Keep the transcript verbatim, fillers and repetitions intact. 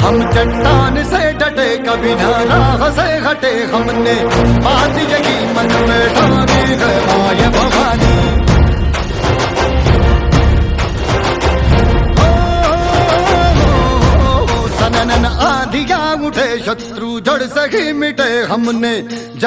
हम चट्टान से डटे कभी ना राह से हटे, हमने बात यही मन में ठानी है माय भवानी। सनन आंधियां उठे शत्रु जड़ से ही मिटे, हमने